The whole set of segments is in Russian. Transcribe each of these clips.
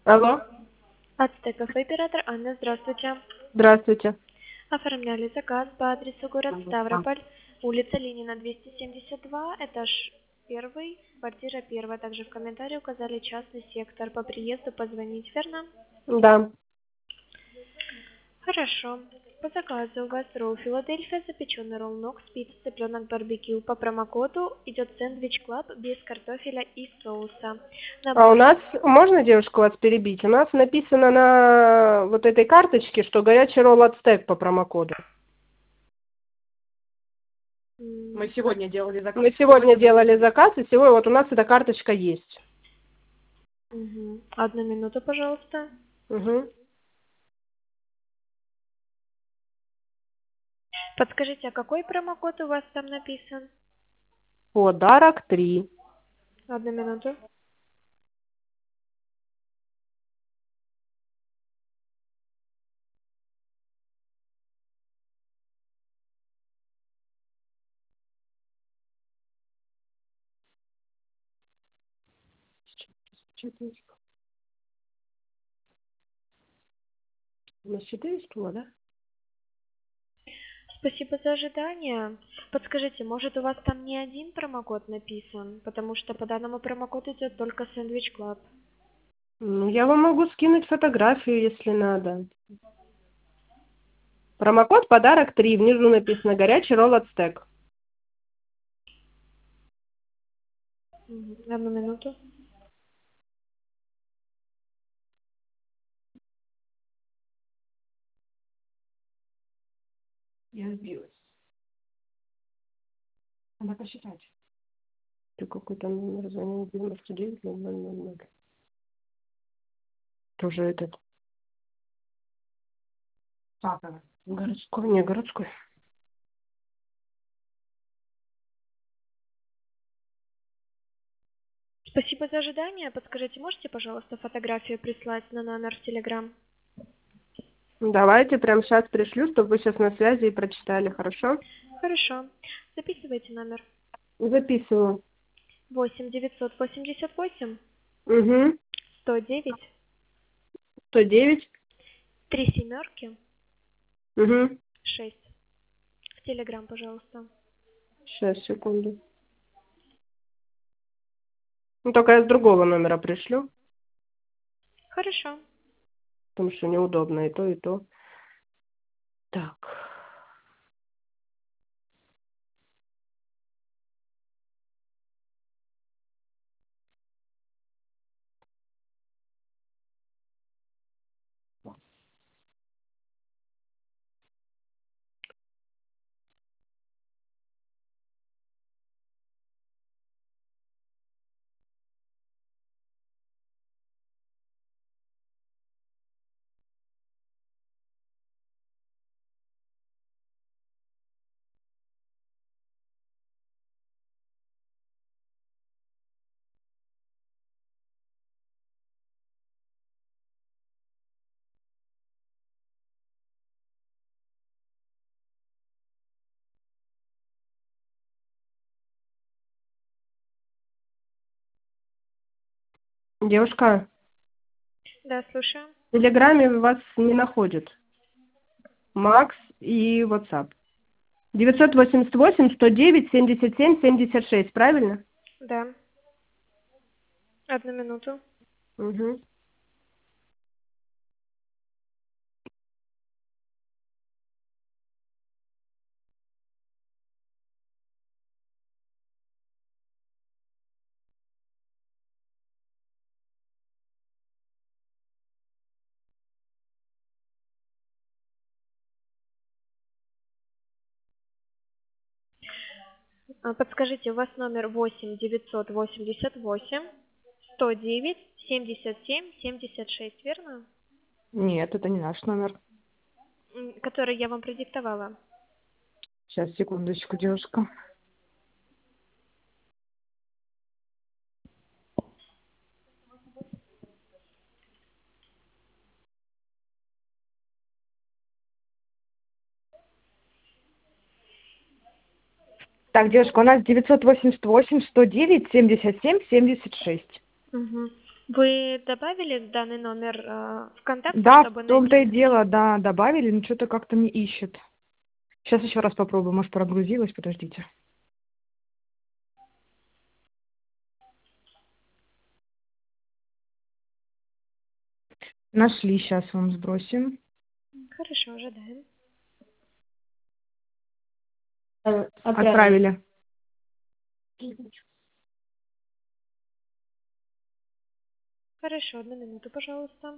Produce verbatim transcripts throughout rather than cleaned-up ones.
Алло. Ацтеков оператор Анна, здравствуйте. Здравствуйте. Оформляли заказ по адресу город Ставрополь, улица Ленина, двести семьдесят два, этаж первый, квартира первая. Также в комментарии указали частный сектор. По приезду позвонить, верно? Да. Хорошо. По заказу у вас ролл Филадельфия, запеченный ролл ног, спиц, цыпленок барбекю. По промокоду идет сэндвич клаб без картофеля и соуса. А у Набор. нас, можно, девушка, вас перебить? У нас написано на вот этой карточке, что горячий ролл ацтек по промокоду. М, Мы сегодня делали заказ. Мы сегодня делали заказ, и сегодня вот у нас эта карточка есть. Мгм. Одну минуту, пожалуйста. Угу. Подскажите, а какой промокод у вас там написан? Подарок три. Одну минуту. У нас четыре стула, да? Спасибо за ожидание. Подскажите, может у вас там не один промокод написан? Потому что по данному промокоду идет только сэндвич клаб. Ну, я вам могу скинуть фотографию, если надо. Промокод подарок три. Внизу написано горячий ролл ацтек. Мгм. Одну минуту. Я сбилась. Надо посчитать. Ты какой там номер звонил? девяносто девять ноль ноль ноль ноль. Тоже этот. Папа. Городской, не городской. Спасибо за ожидание. Подскажите, можете, пожалуйста, фотографию прислать на номер в Телеграм? Давайте прямо сейчас пришлю, чтобы вы сейчас на связи и прочитали, хорошо? Хорошо. Записывайте номер. Записываю. восемь девятьсот восемьдесят восемь Угу. сто девять сто девять. три семерки Угу. шесть. В Телеграм, пожалуйста. Сейчас, секунду. Ну, только я с другого номера пришлю, Хорошо. потому что неудобно и то, и то. Так. Девушка, Да, слушаю. в Телеграме вас не находит. Макс и WhatsApp. девятьсот восемьдесят восемь сто девять семьдесят семь семьдесят шесть, правильно? Да. Одну минуту. Угу. А, Подскажите, у вас номер восемь девятьсот восемьдесят восемь сто девять семьдесят семь семьдесят шесть, верно? Нет, это не наш номер. М, Который я вам продиктовала. Сейчас, секундочку, девушка. Так, девушка, у нас девятьсот восемьдесят восемь сто девять семьдесят семь семьдесят шесть. Угу. Вы добавили данный номер э, в контакты, Да, чтобы в том-то и найти? дело, да, добавили, но что-то как-то не ищет. Сейчас еще раз попробую, может, прогрузилась, подождите. Нашли, сейчас вам сбросим. Хорошо, ожидаем. Э, Отправили. Хорошо, одну минуту, пожалуйста.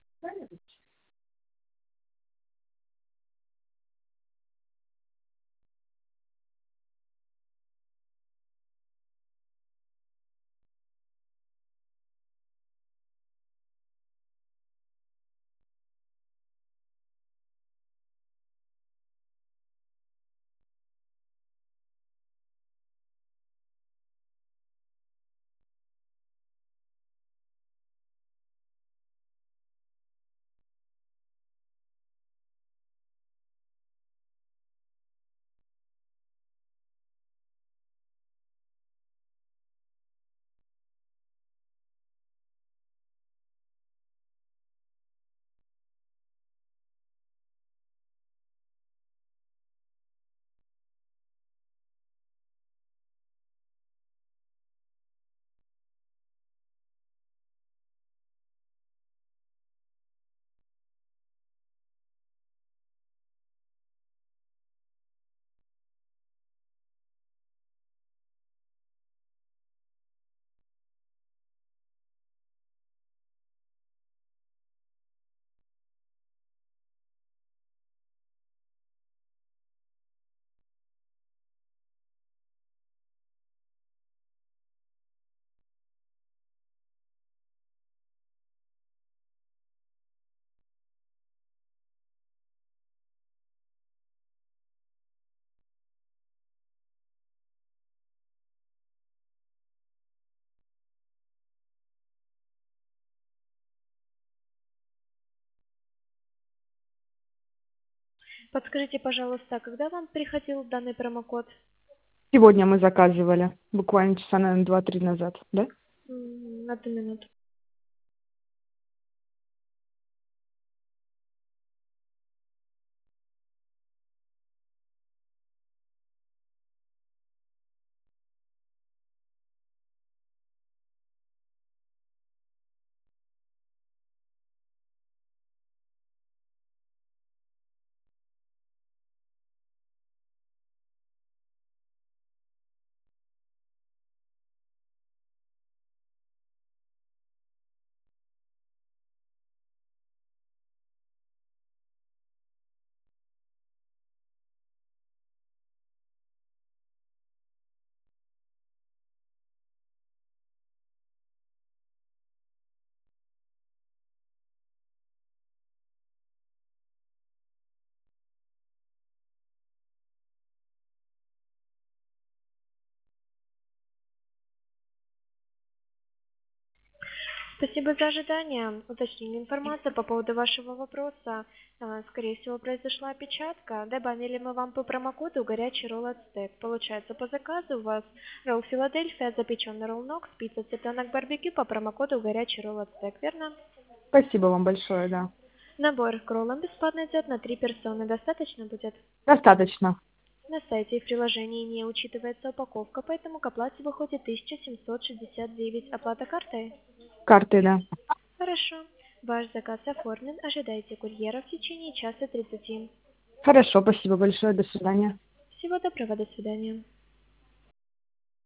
Подскажите, пожалуйста, когда вам приходил данный промокод? Сегодня мы заказывали, буквально часа, наверное, два-три назад, да? М, Одну минуту. Спасибо за ожидание. Уточнение информации по поводу вашего вопроса. А, Скорее всего, произошла опечатка. Добавили мы вам по промокоду горячий ролл от стейк. Получается, по заказу у вас ролл Филадельфия, запеченный ролл Нокс, пицца цыпленок барбекю по промокоду горячий ролл от стейк, верно? Спасибо вам большое, да. Набор к роллам бесплатно идет на три персоны. Достаточно будет? Достаточно. На сайте и в приложении не учитывается упаковка, поэтому к оплате выходит тысяча семьсот шестьдесят девять. Оплата картой? Карты, да. Хорошо. Ваш заказ оформлен. Ожидайте курьера в течение часа тридцати. Хорошо, спасибо большое, до свидания. Всего доброго, до свидания.